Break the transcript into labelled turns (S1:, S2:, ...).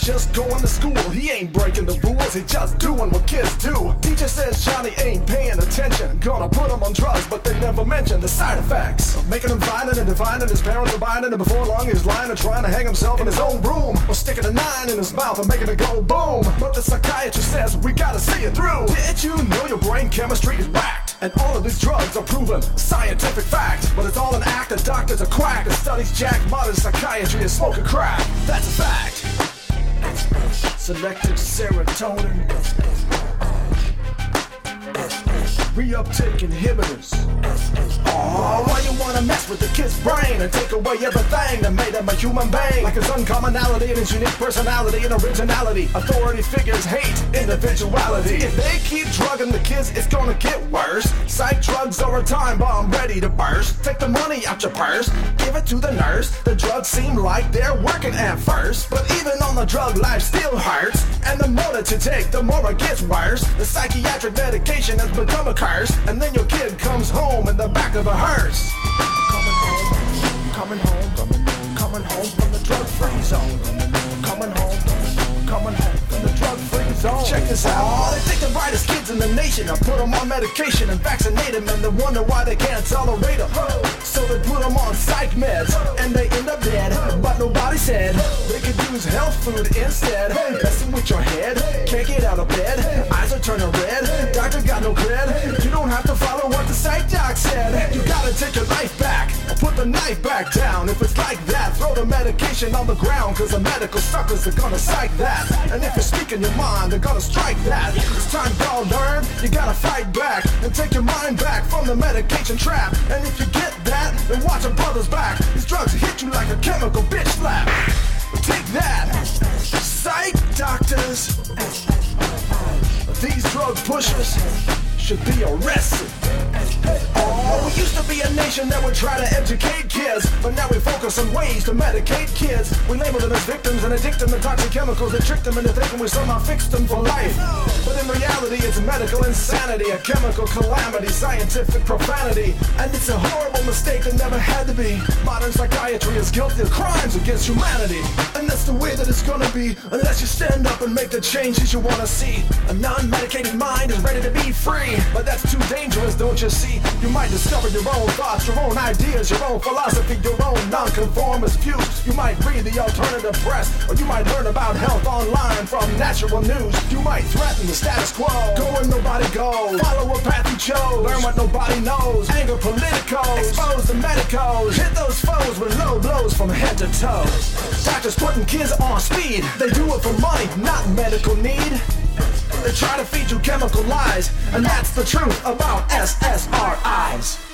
S1: just going to school. He ain't breaking the rules, he just doing what kids do. Teacher says Johnny ain't paying attention. Gonna put him on drugs, but they never mention the side effects. Making him violent and dividing, his parents are buying it, and before long he's lying and trying to hang himself in his own room. Or sticking a 9 in his mouth and making it go boom. But the psychiatrist says we gotta see it through. Did you know your brain chemistry is whacked? And all of these drugs are proven scientific fact. But it's all an act, the doctor's a quack. The studies jack modern psychiatry is smoking crack. That's a fact. Selective serotonin, reuptake inhibitors. Oh, why you wanna mess with the kid's brain and take away everything that made him a human being? Like his uncommonality and his unique personality and originality. Authority figures hate individuality. If they keep drugging the kids, it's gonna get worse. Psych drugs are a time bomb ready to burst. Take the money out your purse, give it to the nurse. The drugs seem like they're working at first, but even on the drug, life still hurts. And the more that you take, the more it gets worse. The psychiatric medication has become a curse. And then your kid comes home in the back of a hearse. Coming home from the drug-free zone. Coming home from the drug-free zone. Check this out. Oh, they think the brightest kids in the nation. I put them on medication and vaccinate them, and they wonder why they can't tolerate them. So they put them on psych meds, and they end up dead. But nobody said they could use health food instead. Messing with your head, can't get out of bed, eyes are turning red, doctor got no cred. You don't have to follow what the psych doc said. You gotta take your life back, or put the knife back down. If it's like that, throw the medication on the ground, cause the medical suckers are gonna psych that. And if you're speaking your mind, they're gonna strike that. It's time y'all learn, you gotta fight back and take your mind back from the medication trap. And if you get that, then watch your brother's back. These drugs hit you like a chemical bitch slap. Take that, psych doctors. These drug pushers should be arrested. Oh, we used to be a nation that would try to educate kids, but now we focus on ways to medicate kids. We label them as victims and addict them to toxic chemicals that trick them into thinking we somehow fixed them for life. But in reality, it's medical insanity, a chemical calamity, scientific profanity. And it's a horrible mistake that never had to be. Modern psychiatry is guilty of crimes against humanity. And that's the way that it's gonna be, unless you stand up and make the changes you wanna see. A non-medicated mind is ready to be free, but that's too dangerous, don't you see? You might discover your own thoughts, your own ideas, your own philosophy, your own non-conformist views. You might read the alternative press, or you might learn about health online from natural news. You might threaten the status quo, go where nobody goes, follow a path you chose, learn what nobody knows, anger politicos, expose the medicos, hit those foes with low blows from head to toe. Doctors putting kids on speed, they do it for money, not medical need. They try to feed you chemical lies, and that's the truth about SSRIs.